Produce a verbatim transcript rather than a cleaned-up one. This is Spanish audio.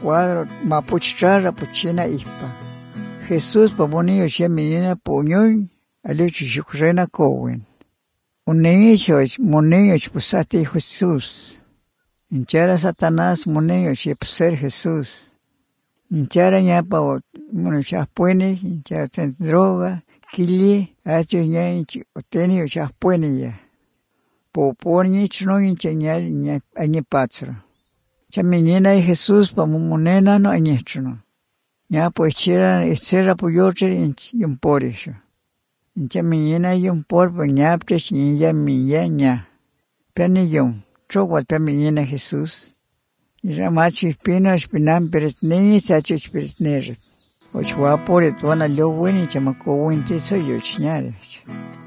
cuadro mapuchara puchina ispa. Jesús pamonio che menina puñoy aluchi shukrena kowen. Un niño monillo pusate Jesús. Inchara Satanás monillo ser Jesús. Inchara ñapa bueno chaspuene, inchara ten droga, kili, acho ña inchi oteni chaspuene ya. Po por ni chno incheñal ña añe patsro. Cha menina y Jesús pa monena no añechno. Ña pues chera etcera puyocher in porisho. Incha menina yung por pa ña ptes ña minya ña. Pani yung chogwat pa menina Jesús. Ira macho espino espinam peres ni sacho peres nere. Och wa por et wana lo weni chama ko wente so yo chñare.